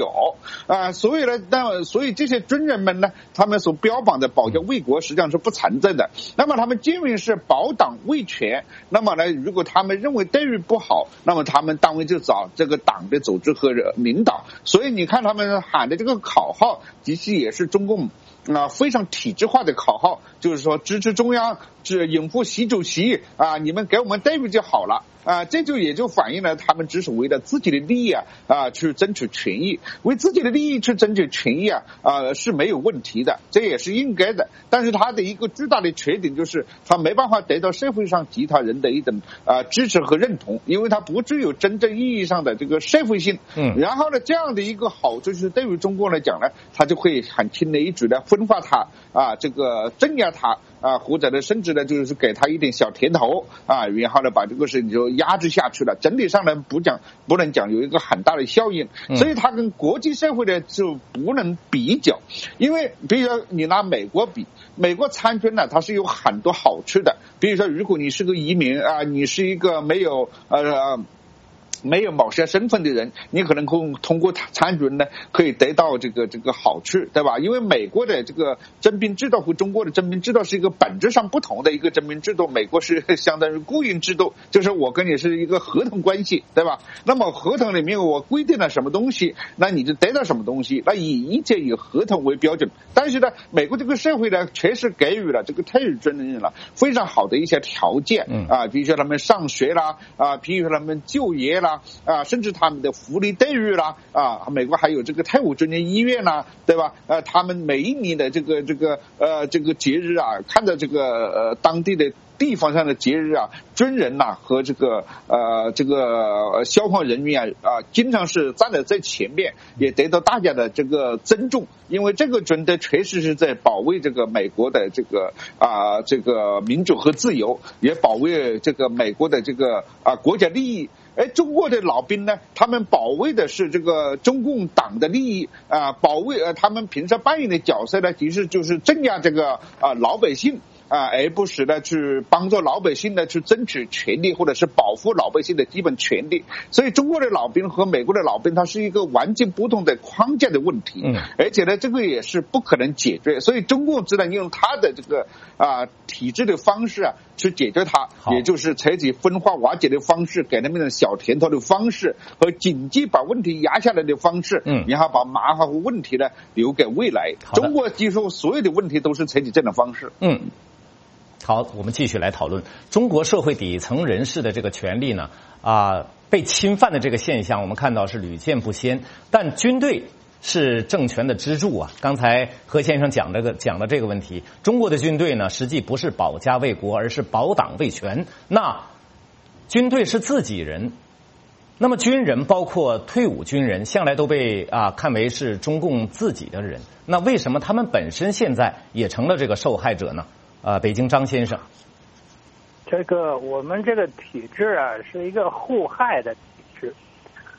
所以这些军人们呢，他们所标榜的保家卫国实际上是不存在的。那么他们仅仅是保党卫权，那么呢，如果他们认为待遇不好，那么他们单位就找这个党的组织和领导。所以你看他们喊的这个口号，其实也是中共非常体制化的口号，就是说支持中央，拥护习主席你们给我们待遇就好了这也就反映了他们只是为了自己的利益去争取权益，为自己的利益去争取权益是没有问题的，这也是应该的。但是他的一个巨大的缺点就是他没办法得到社会上其他人的一种支持和认同，因为他不具有真正意义上的这个社会性然后呢，这样的一个好处就是对于中国来讲呢，他就会很轻而易举的分化他这个镇压他或者呢甚至呢就是给他一点小甜头然后呢把这个事情就压制下去了。整体上呢不能讲有一个很大的效应所以他跟国际社会呢就不能比较。因为比如说你拿美国比，美国参军呢它是有很多好处的，比如说如果你是个移民你是一个没有某些身份的人，你可能通过参军呢可以得到这个好处，对吧？因为美国的这个征兵制度和中国的征兵制度是一个本质上不同的一个征兵制度。美国是相当于雇佣制度，就是我跟你是一个合同关系，对吧？那么合同里面我规定了什么东西，那你就得到什么东西，那一切以合同为标准。但是呢，美国这个社会呢确实给予了这个退役军人非常好的一些条件比如说他们上学啦比如说他们就业啦甚至他们的福利待遇啦美国还有这个退伍军人医院啦，对吧？他们每一年的这个节日看到这个当地的地方上的节日军人和这个消防人员经常是站在最前面，也得到大家的这个尊重。因为这个军队确实是在保卫这个美国的这个民主和自由，也保卫这个美国的这个国家利益。中国的老兵呢，他们保卫的是这个中共党的利益保卫他们平时扮演的角色呢，其实就是镇压这个老百姓而不是呢去帮助老百姓呢去争取权利，或者是保护老百姓的基本权利。所以中国的老兵和美国的老兵它是一个完全不同的框架的问题而且呢这个也是不可能解决，所以中共只能用它的这个体制的方式去解决它，也就是采取分化瓦解的方式，给他们的小甜头的方式，和紧急把问题压下来的方式然后把麻烦和问题呢留给未来。中国几乎所有的问题都是采取这种方式好，我们继续来讨论中国社会底层人士的这个权利呢被侵犯的这个现象，我们看到是屡见不鲜。但军队是政权的支柱刚才何先生讲了这个问题，中国的军队呢实际不是保家卫国，而是保党卫权。那军队是自己人，那么军人包括退伍军人向来都被看为是中共自己的人，那为什么他们本身现在也成了这个受害者呢？北京张先生， 这个我们这个体制是一个互害的体制，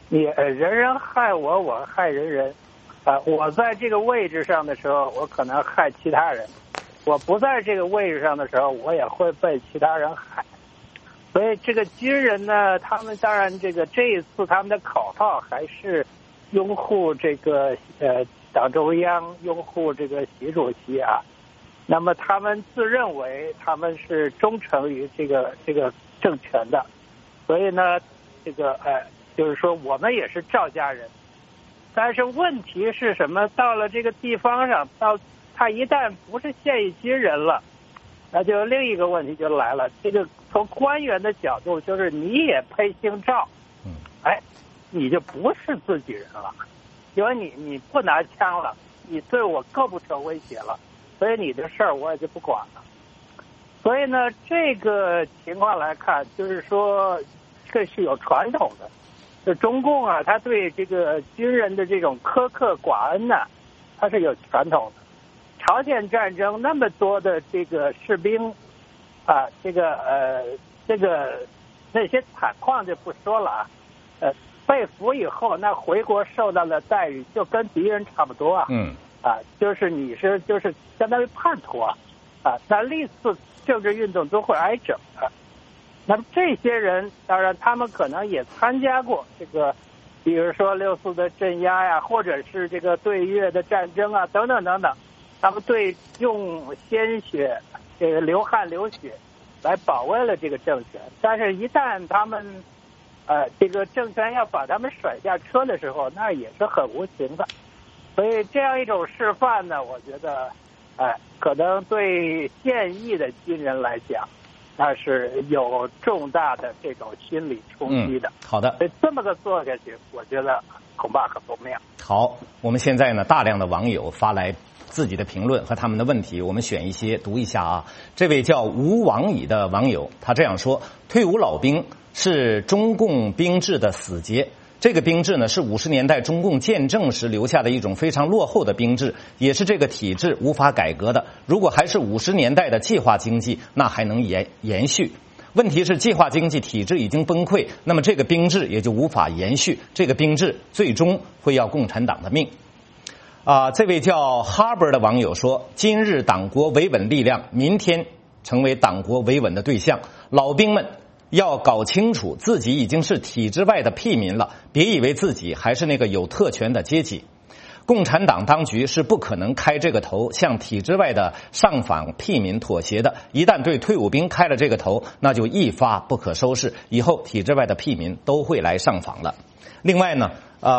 你人人害我，我害人人。我在这个位置上的时候，我可能害其他人；我不在这个位置上的时候，我也会被其他人害。所以这个军人呢，他们当然这一次他们的口号还是拥护这个党中央，拥护这个习主席啊。那么他们自认为他们是忠诚于这个政权的，所以呢，就是说我们也是赵家人。但是问题是什么？到了这个地方上，他一旦不是现役军人了，那就另一个问题就来了。这个从官员的角度，就是你也配姓赵，你就不是自己人了，因为你不拿枪了，你对我构不成威胁了，所以你的事儿我也就不管了。所以呢，这个情况来看，就是说这是有传统的。就中共啊，他对这个军人的这种苛刻寡恩呢，他是有传统的。朝鲜战争那么多的这个士兵啊，那些惨况就不说了啊。被俘以后，那回国受到的待遇就跟敌人差不多啊。就是就是相当于叛徒啊，那历次政治运动都会挨整的。那么这些人，当然他们可能也参加过这个，比如说6·4的镇压呀，或者是这个对越的战争啊，等等等等。他们用鲜血、这个流汗流血来保卫了这个政权。但是，一旦他们这个政权要把他们甩下车的时候，那也是很无情的。所以，这样一种示范呢，我觉得，可能对现役的军人来讲，那是有重大的这种心理冲击的。 好的， 所以这么个做下去，我觉得恐怕很不妙。 好，我们现在呢，大量的网友发来自己的评论和他们的问题，我们选一些读一下啊。这位叫吴王乙的网友，他这样说：退伍老兵是中共兵制的死结。这个兵制呢，是50年代中共建政时留下的一种非常落后的兵制，也是这个体制无法改革的。如果还是50年代的计划经济，那还能延续。问题是计划经济体制已经崩溃，那么这个兵制也就无法延续，这个兵制最终会要共产党的命。这位叫 Harbor 的网友说：今日党国维稳力量，明天成为党国维稳的对象。老兵们要搞清楚自己已经是体制外的屁民了，别以为自己还是那个有特权的阶级。共产党当局是不可能开这个头向体制外的上访屁民妥协的，一旦对退伍兵开了这个头，那就一发不可收拾，以后体制外的屁民都会来上访了。另外呢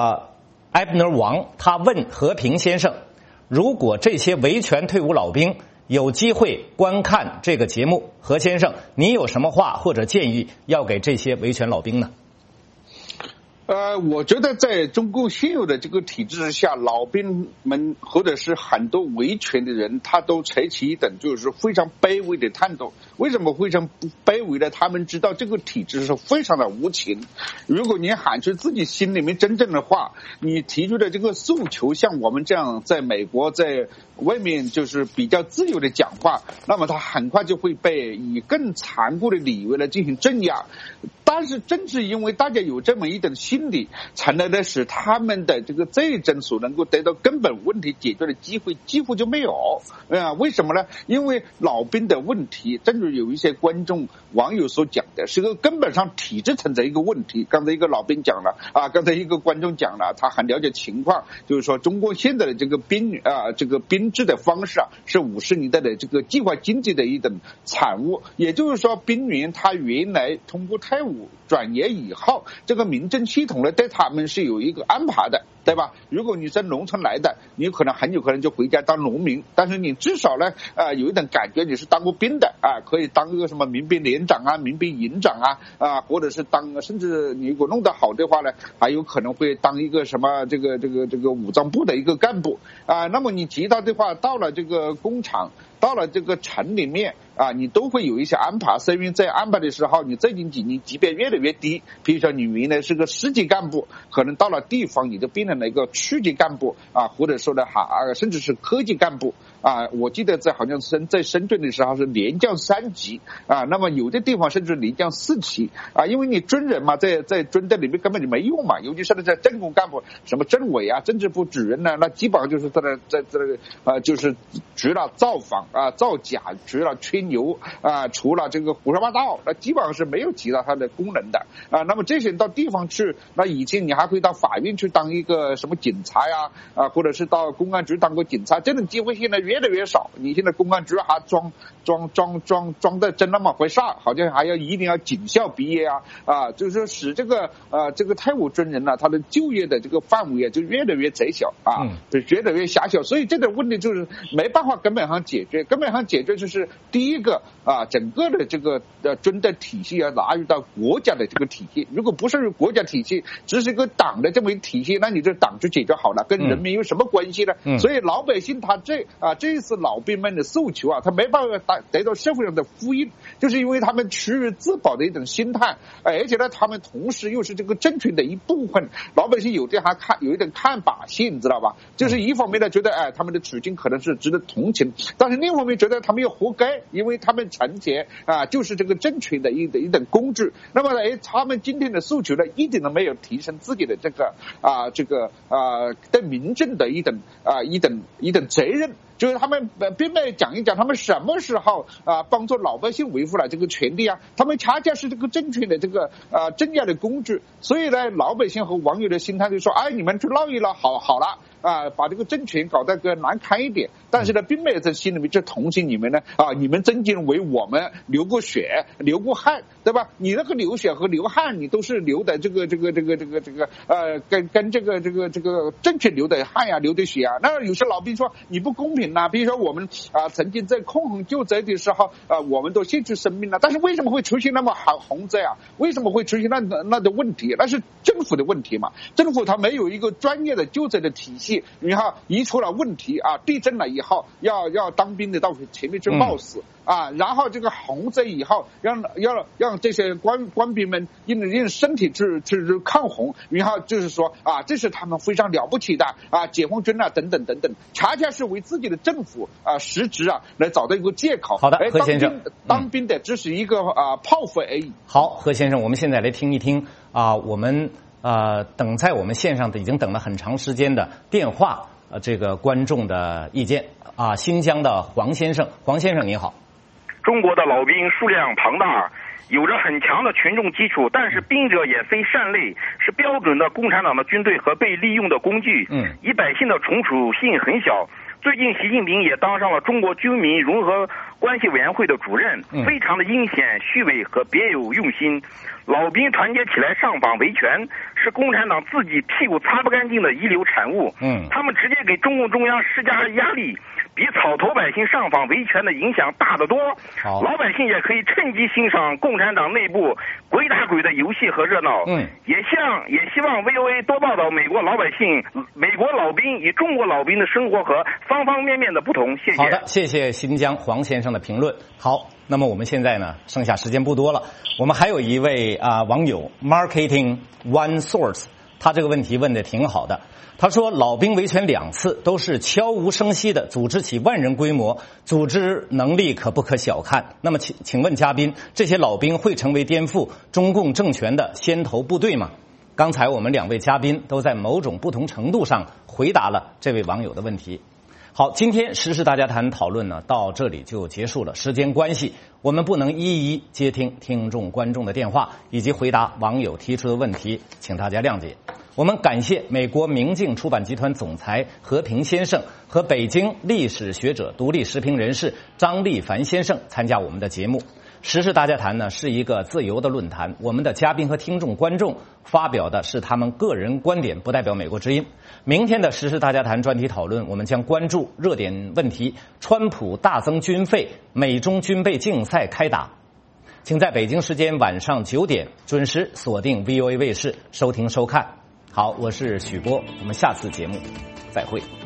Ebner 王他问和平先生，如果这些维权退伍老兵有机会观看这个节目，何先生你有什么话或者建议要给这些维权老兵呢？ 我觉得在中共现有的这个体制下，老兵们或者是很多维权的人，他都采取一种就是非常卑微的态度。为什么非常卑微呢？他们知道这个体制是非常的无情。如果你喊出自己心里面真正的话，你提出的这个诉求，像我们这样在美国在外面就是比较自由的讲话，那么他很快就会被以更残酷的理由来进行镇压。但是正是因为大家有这么一种心理，才能的使他们的这个战争所能够得到根本问题解决的机会几乎就没有。为什么呢？因为老兵的问题，正如有一些观众网友所讲的，是个根本上体制存在一个问题。刚才一个老兵讲了刚才一个观众讲了，他很了解情况，就是说中国现在的这个兵制的方式是50年代的这个计划经济的一种产物。也就是说，兵员他原来通过退伍转业以后，这个民政系统呢对他们是有一个安排的，对吧？如果你在农村来的，你很有可能就回家当农民，但是你至少呢有一点感觉你是当过兵的可以当一个什么民兵连长民兵营长或者是甚至你如果弄得好的话呢，还有可能会当一个什么这个武装部的一个干部那么你其他的话，到了这个工厂，到了这个城里面你都会有一些安排。虽然在安排的时候，你最近几年级别越来越低，比如说你原来是个市级干部，可能到了地方你就变成了一个区级干部或者说的甚至是科级干部啊，我记得好像在深圳的时候是连降3级啊，那么有的地方甚至连降4级啊，因为你军人嘛，在军队里面根本就没用嘛，尤其是在政工干部，什么政委啊、政治部主任呢，那基本上就是在这个就是除了造反啊、造假，除了吹牛啊，除了这个胡说八道，那基本上是没有起到它的功能的啊。那么这些到地方去，那以前你还可以到法院去当一个什么警察呀啊，或者是到公安局当个警察，这种机会现在越来越少。你现在公安局还装的真那么回事，好像还一定要警校毕业啊，就是说使这个退伍军人呢，他的就业的这个范围就越来越窄小啊，就越来越狭小，所以这个问题就是没办法根本上解决。根本上解决就是第一个啊，整个的这个军队体系要纳入到国家的这个体系，如果不是国家体系，只是一个党的这么一个体系，那你这党就解决好了，跟人民有什么关系呢？所以老百姓他这一次老兵们的诉求啊，他没办法得到社会上的呼应，就是因为他们趋于自保的一种心态，而且呢，他们同时又是这个政权的一部分，老百姓有一点看把戏，你知道吧？就是一方面呢觉得他们的处境可能是值得同情，但是另一方面觉得他们又活该，因为他们承前就是这个政权的一等工具。那么他们今天的诉求呢，一点都没有提升自己的这个对民政的一等责任。就是他们并没有讲一讲他们什么时候帮助老百姓维护了这个权利啊，他们恰恰是这个政权的这个镇压的工具。所以呢，老百姓和网友的心态就说，你们去闹一闹好了把这个政权搞得更难看一点，但是呢，并没有在心里面去同情你们呢你们曾经为我们流过血流过汗，对吧？你那个流血和流汗，你都是流的这个跟这个政权流的汗呀流的血啊。那有些老兵说你不公平比如说我们曾经在抗洪救灾的时候我们都献出生命了，但是为什么会出现那么洪灾啊？为什么会出现那的问题？那是政府的问题嘛。政府它没有一个专业的救灾的体系，然后一出了问题地震了以后要当兵的到前面去冒死然后这个洪灾以后让这些官兵们用身体去抗洪，然后就是说这是他们非常了不起的解放军等等，恰恰是为自己的政府实质来找到一个借口。 好的，何先生， 当兵的只是一个炮灰而已。 好，何先生，我们现在来听一听我们等在我们线上的已经等了很长时间的电话这个观众的意见新疆的黄先生你好。 中国的老兵数量庞大，有着很强的群众基础，但是兵者也非善类，是标准的共产党的军队和被利用的工具，以百姓的从属性很小。最近习近平也当上了中国军民融合关系委员会的主任，非常的阴险、虚伪和别有用心。老兵团结起来上访维权，是共产党自己屁股擦不干净的遗留产物。他们直接给中共中央施加压力，比草头百姓上访维权的影响大得多。老百姓也可以趁机欣赏共产党内部鬼打鬼的游戏和热闹。也希望 VOA 多报道美国老百姓、美国老兵与中国老兵的生活和方方面面的不同。谢谢。 好的，谢谢新疆黄先生的评论。好，那么我们现在呢，剩下时间不多了，我们还有一位网友 Marketing One Source， 他这个问题问得挺好的。他说老兵维权2次都是悄无声息的组织起万人规模，组织能力可不可小看。那么请问嘉宾，这些老兵会成为颠覆中共政权的先头部队吗？刚才我们2位嘉宾都在某种不同程度上回答了这位网友的问题。好，今天时事大家谈讨论呢到这里就结束了，时间关系我们不能一一接听听众观众的电话以及回答网友提出的问题，请大家谅解。我们感谢美国明镜出版集团总裁何平先生和北京历史学者、独立时评人士张立凡先生参加我们的节目。时事大家谈呢是一个自由的论坛，我们的嘉宾和听众观众发表的是他们个人观点，不代表美国之音。明天的时事大家谈专题讨论，我们将关注热点问题：川普大增军费，美中军备竞赛开打。请在北京时间晚上9点准时锁定 VOA 卫视收听收看。好，我是许波，我们下次节目再会。